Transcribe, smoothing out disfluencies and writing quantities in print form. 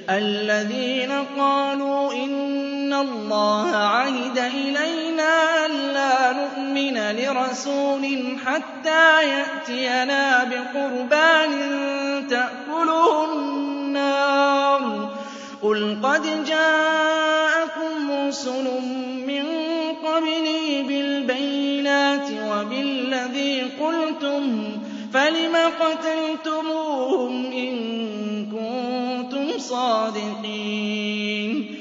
الَّذِينَ قَالُوا إِنَّ اللَّهَ عَهِدَ إِلَيْنَا أَلَّا نُؤْمِنَ لِرَسُولٍ حَتَّىٰ يَأْتِيَنَا بِقُرْبَانٍ تَأْكُلُهُ النَّارُ ۖ قُلْ قَدْ جَاءَكُمْ رُسُلٌ مِّن قَبْلِي بِالْبَيِّنَاتِ وَبِالَّذِي قُلْتُمْ فَلِمَ قَتَلْتُمُوهُمْ إِن كُنتُمْ صَادِقِينَ